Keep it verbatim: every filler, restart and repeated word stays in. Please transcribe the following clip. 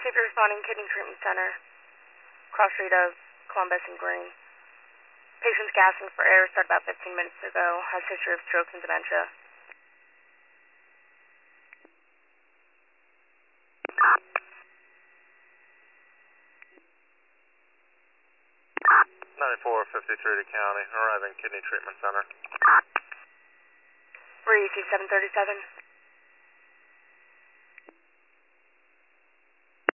Pacific responding Kidney Treatment Center, cross street of Columbus and Green. Patient's gasping for air, started about fifteen minutes ago, has history of stroke and dementia. ninety-four fifty-three to County, arriving Kidney Treatment Center. Where E C seven thirty-seven?